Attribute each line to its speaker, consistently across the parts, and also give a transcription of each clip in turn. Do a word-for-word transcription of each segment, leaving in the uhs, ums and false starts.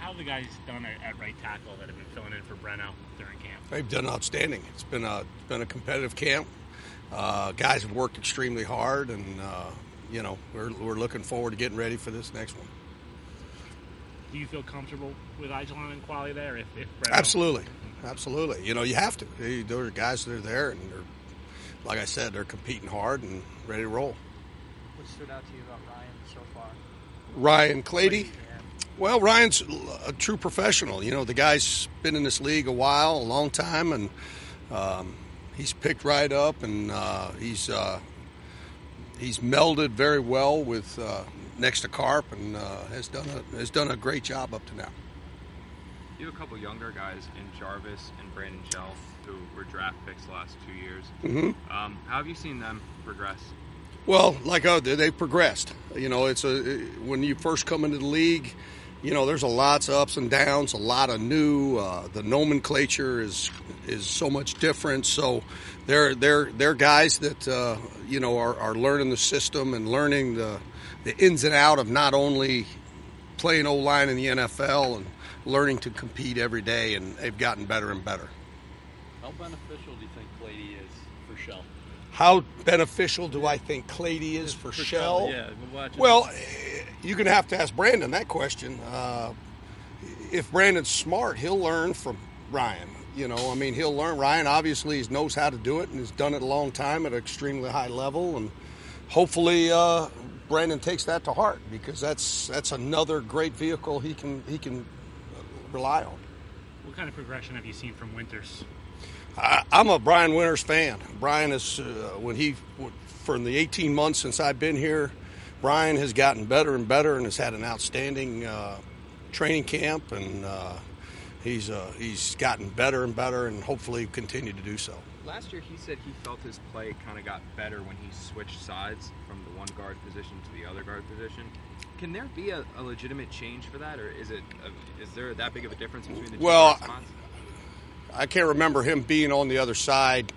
Speaker 1: How have the guys done at, at right tackle that have been filling in for Breno during camp?
Speaker 2: They've done outstanding. It's been a it's been a competitive camp. Uh, guys have worked extremely hard, and uh, you know we're we're looking forward to getting ready for this next one.
Speaker 1: Do you feel comfortable with Ajelon and Quali there? If, if Breno...
Speaker 2: Absolutely, absolutely. You know you have to. They, those are guys that are there, and they're like I said, they're competing hard and ready to roll.
Speaker 3: What stood out to you about Ryan so far?
Speaker 2: Ryan Clady.
Speaker 3: Yeah.
Speaker 2: Well, Ryan's a true professional. You know, the guy's been in this league a while, a long time, and um, he's picked right up, and uh, he's uh, he's melded very well with uh, next to Carp, and uh, has done a has done a great job up to now.
Speaker 4: You have a couple younger guys in Jarvis and Brandon Shell who were draft picks the last two years.
Speaker 2: Mm-hmm.
Speaker 4: Um, how have you seen them progress?
Speaker 2: Well, like uh, they've progressed. You know, it's a when you first come into the league, you know, there's a lots of ups and downs, a lot of new. Uh, the nomenclature is is so much different. So they're they're they're guys that uh, you know are, are learning the system and learning the the ins and out of not only playing O-line in the N F L and learning to compete every day, and they've gotten better and better.
Speaker 5: How beneficial do you think Clady is for Shell?
Speaker 2: How beneficial do I think Clady is for, for Shell?
Speaker 5: Yeah, watching.
Speaker 2: Well, you're going to have to ask Brandon that question. Uh, if Brandon's smart, he'll learn from Ryan. You know, I mean, he'll learn. Ryan obviously knows how to do it and has done it a long time at an extremely high level, and hopefully uh, Brandon takes that to heart, because that's that's another great vehicle he can he can rely on.
Speaker 1: What kind of progression have you seen from Winters?
Speaker 2: I, I'm a Brian Winters fan. Brian is, uh, when he, for the eighteen months since I've been here, Brian has gotten better and better and has had an outstanding uh, training camp, and uh, he's uh, he's gotten better and better, and hopefully continue to do so.
Speaker 4: Last year, he said he felt his play kind of got better when he switched sides from the one guard position to the other guard position. Can there be a, a legitimate change for that, or is it a, is there that big of a difference between the two
Speaker 2: well,
Speaker 4: spots?
Speaker 2: I can't remember him being on the other side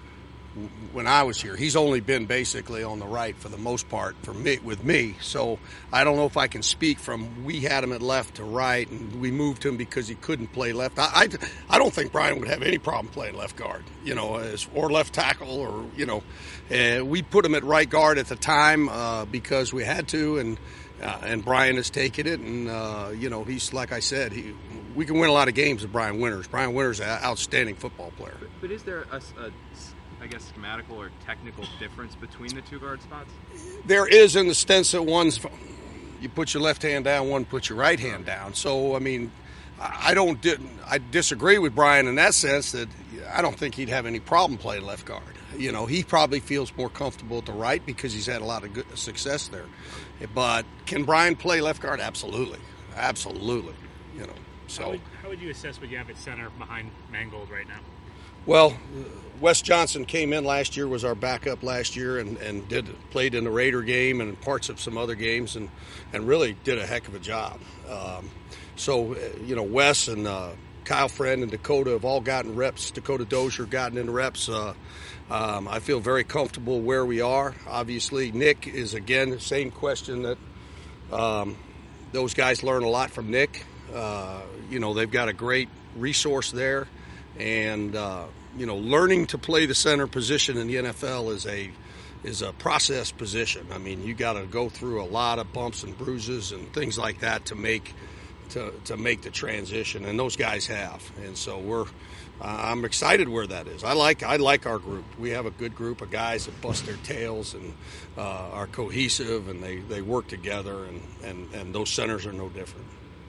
Speaker 2: when I was here. He's only been basically on the right for the most part for me with me. So I don't know if I can speak from we had him at left to right, and we moved him because he couldn't play left. I, I, I don't think Brian would have any problem playing left guard, you know, as, or left tackle, or, you know. Uh, we put him at right guard at the time uh, because we had to, and uh, and Brian has taken it, and, uh, you know, he's, like I said, he we can win a lot of games with Brian Winters. Brian Winters is an outstanding football player.
Speaker 4: But, but is there a, a, I guess, schematical or technical difference between the two guard spots?
Speaker 2: There is, in the sense that one's you put your left hand down, one put your right hand down. So, I mean, I don't I disagree with Brian in that sense that I don't think he'd have any problem playing left guard. You know, he probably feels more comfortable at the right because he's had a lot of good success there. But can Brian play left guard? Absolutely. Absolutely. You know. So,
Speaker 1: how would, how would you assess what you have at center behind Mangold right now?
Speaker 2: Well, Wes Johnson came in last year, was our backup last year, and, and did played in the Raider game and parts of some other games, and, and really did a heck of a job. Um, so, you know, Wes and uh, Kyle Friend and Dakota have all gotten reps. Dakota Dozier gotten into reps. Uh, um, I feel very comfortable where we are. Obviously, Nick is, again, the same question that um, those guys learn a lot from Nick. Uh, you know, they've got a great resource there, and uh, you know, learning to play the center position in the N F L is a is a process position. I mean, you got to go through a lot of bumps and bruises and things like that to make to to make the transition, and those guys have. And so we're uh, I'm excited where that is. I like I like our group. We have a good group of guys that bust their tails and uh, are cohesive, and they, they work together, and, and, and those centers are no different.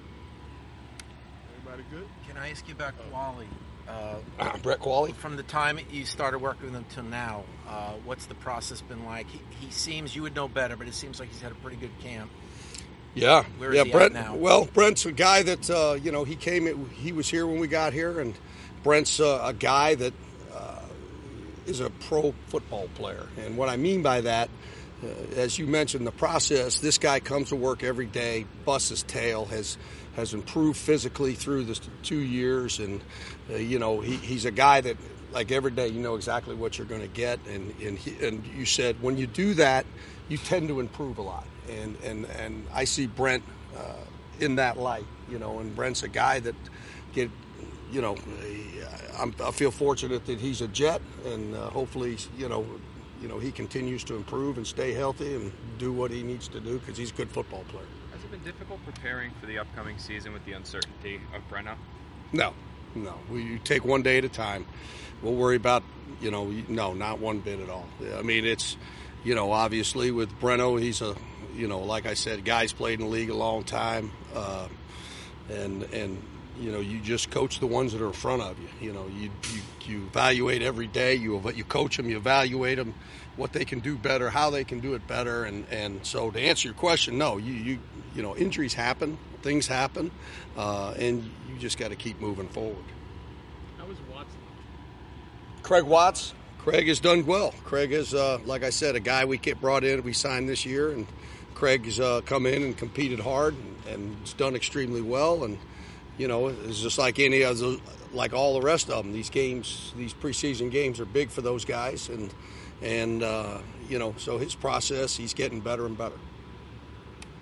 Speaker 6: Good.
Speaker 3: Can I ask you about Quali? Uh,
Speaker 2: uh, Brett Quali?
Speaker 3: From the time you started working with him till now, uh, what's the process been like? He, he seems, you would know better, but it seems like he's had a pretty good camp.
Speaker 2: Yeah,
Speaker 3: Where is
Speaker 2: yeah.
Speaker 3: he
Speaker 2: Brent.
Speaker 3: at now?
Speaker 2: Well, Brent's a guy that uh, you know he came. He was here when we got here, and Brent's uh, a guy that uh, is a pro football player. And what I mean by that, uh, as you mentioned, the process. This guy comes to work every day, busts his tail, has. has improved physically through the two years, and uh, you know he, he's a guy that, like, every day you know exactly what you're going to get, and and, he, and you said when you do that, you tend to improve a lot, and and, and I see Brent uh, in that light, you know. And Brent's a guy that get, you know, I'm, I feel fortunate that he's a Jet, and uh, hopefully, you know, you know he continues to improve and stay healthy and do what he needs to do because he's a good football player.
Speaker 4: Has it been difficult preparing for the upcoming season with the uncertainty of Breno?
Speaker 2: No, no. We you take one day at a time. We'll worry about, you know, no, not one bit at all. I mean, it's, you know, obviously with Breno, he's a, you know, like I said, guy's played in the league a long time, uh, and and you know, you just coach the ones that are in front of you. You know, you you, you evaluate every day. You you coach them, you evaluate them, what they can do better, how they can do it better, and, and so to answer your question, no, you you you know, injuries happen, things happen, uh, and you just got to keep moving forward.
Speaker 1: How was Watson?
Speaker 2: Craig Watts. Craig has done well. Craig is, uh, like I said, a guy we get brought in, we signed this year, and Craig's uh, come in and competed hard and, and it's done extremely well. And you know, it's just like any other, like all the rest of them. These games, these preseason games, are big for those guys, and and uh, you know, so his process, he's getting better and better.